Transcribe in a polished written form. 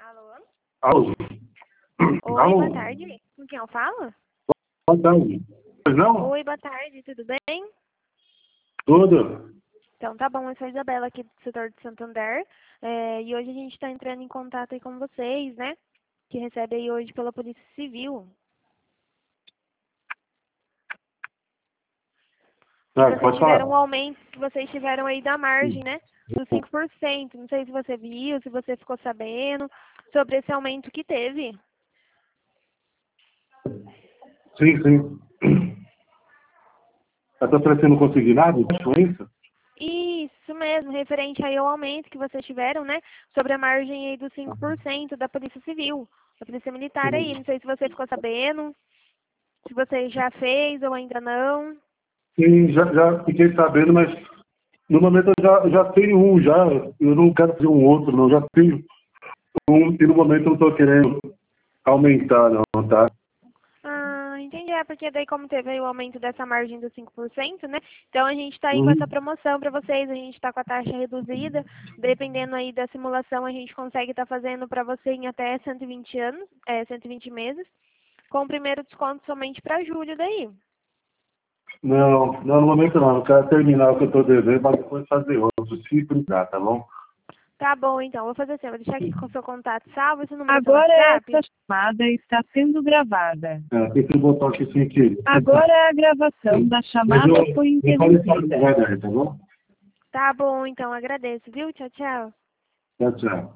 Alô? Alô? Oi, Alô? boa tarde. Com quem eu falo? Boa tarde. Pois não? Oi, boa tarde, tudo bem? Tudo? Então tá bom, eu sou a Isabela aqui do setor de Santander. E hoje a gente está entrando em contato aí com vocês, né? Que recebe aí hoje pela Polícia Civil. Que Ah, vocês pode tiveram falar. um aumento, que vocês tiveram aí da margem, né? Dos 5%. Não sei se você viu, se você ficou sabendo sobre esse aumento que teve. Sim, sim. Eu estou oferecendo consignado de influência? Isso mesmo, referente aí ao aumento que vocês tiveram, né? Sobre a margem aí dos 5% da Polícia Civil, da Polícia Militar aí. Não sei se você ficou sabendo, se você já fez ou ainda não. Sim, já fiquei sabendo, mas no momento eu já tenho um, já. Eu não quero fazer um outro, não. Já tenho um e no momento eu não estou querendo aumentar, não, tá? Ah, entendi. É porque daí como teve aí o aumento dessa margem dos 5%, né? Então a gente está aí com essa Uhum. promoção para vocês, a gente está com a taxa reduzida, dependendo aí da simulação, a gente consegue estar fazendo para você em até 120 anos, 120 meses, com o primeiro desconto somente para julho daí. Não, no momento não. Eu quero terminar o que eu estou devendo, mas depois fazer outro. Se precisar, tá bom? Tá bom, então. Vou fazer assim, vou deixar aqui com o seu contato salvo, esse número é seu Agora WhatsApp. esta chamada está sendo gravada. Tem que botar aqui sem querer. Agora a gravação da Mas chamada foi eu falei para interrompida. vai dar, tá bom? Tá bom, então. Agradeço, viu? Tchau, tchau. Tchau, tchau.